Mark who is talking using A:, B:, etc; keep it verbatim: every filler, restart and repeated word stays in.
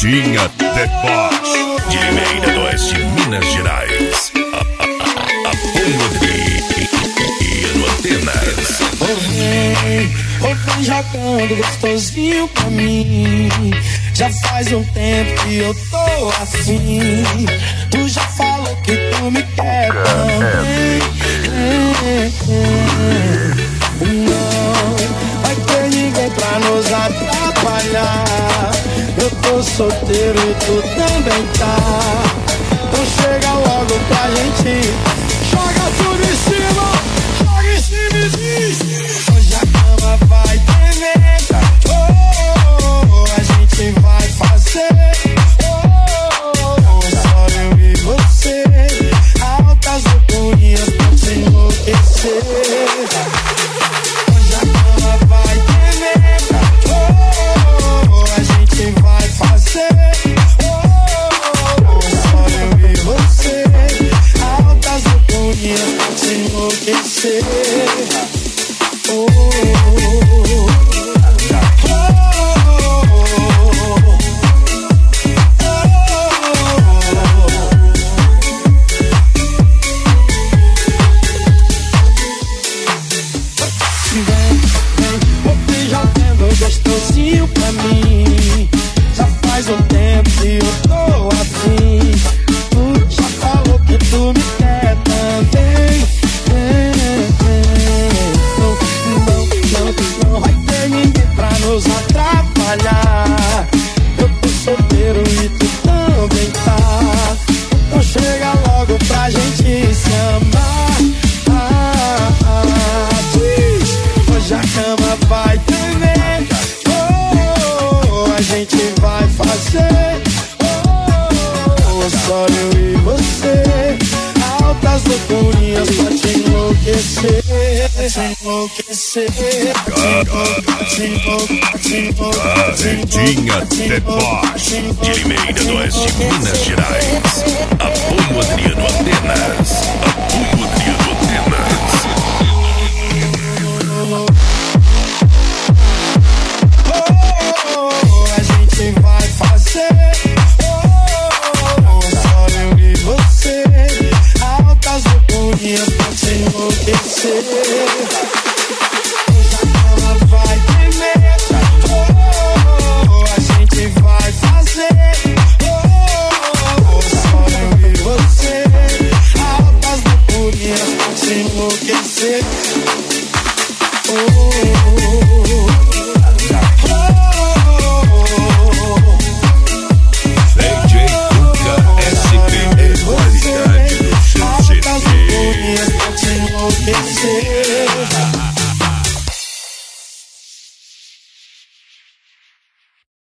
A: Edinha The Boss, de Limeira do Oeste, Minas Gerais. A Pomodri e no Antenas.
B: Ô vem, ô vem jogando gostosinho pra mim. Já faz um tempo que eu tô assim. Tu já falou que tu me quer também. É, é, é. Não vai ter ninguém pra nos atrapalhar. Eu tô solteiro e tu também tá. Então chega logo pra gente. Joga tudo em cima, joga em cima e diz: hoje a cama vai tremer. Oh, a gente vai fazer. Oh, só eu e você. Altas loucurinhas pra te enlouquecer. Hoje a cama vai tremer. Oh, a gente vai fazer. Oh, só eu e você. Altas loucurinhas pra te enlouquecer. Oh, oh, oh. Gostosinho pra mim. Já faz um tempo que eu tô assim. Tu já falou que tu me quer também. É, é. Não, não, não, não vai ter ninguém pra nos atrapalhar. Eu tô solteiro e tu também tá. Então chega logo pra gente se amar. Ah, ah, diz, hoje a cama vai tremer. A gente vai fazer. Oh, só eu e você. Altas loucurinhas pra te enlouquecer. Te enlouquecer.
A: Edinha The Boss, de Limeira do Oeste, Minas Gerais. Apoio Adriano Antenas. Apoio Adriano Antenas.
B: Vai fazer. Oh, só eu e você. Altas loucurinhas pra te enlouquecer. Hoje a cama vai tremer. Oh, a gente vai fazer. Oh, só eu e você. Altas loucurinhas pra te enlouquecer. Oh,